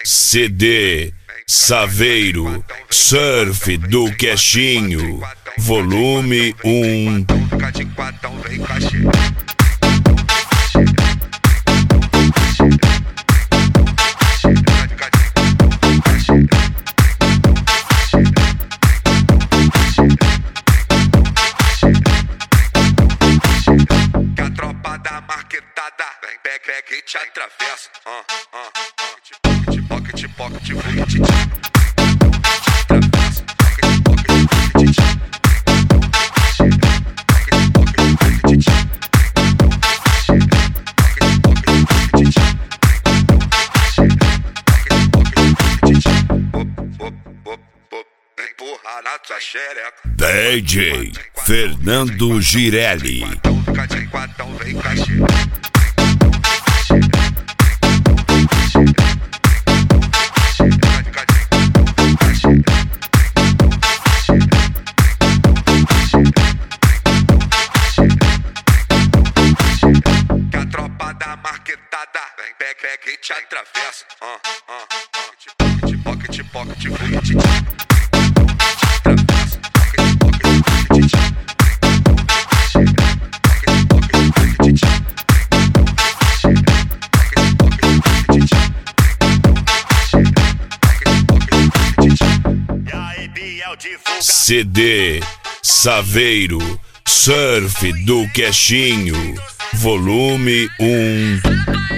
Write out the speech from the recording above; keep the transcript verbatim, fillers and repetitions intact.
C D Saveiro, surf do Queixinho, volume um. Que a tropa da marquetada vem, pega, pega e te atravessa. Uh, uh, pocket, pocket, pocket, pocket, te atravessa. Pocket, pocket, pocket, empurra na tua xereca. D J Fernando Girelli. Que a tropa da marquetada vem, pega, pega e te atravessa. Uh, uh, pocket, pocket, pocket, pocket, C D Saveiro, surf do Queixinho, volume um.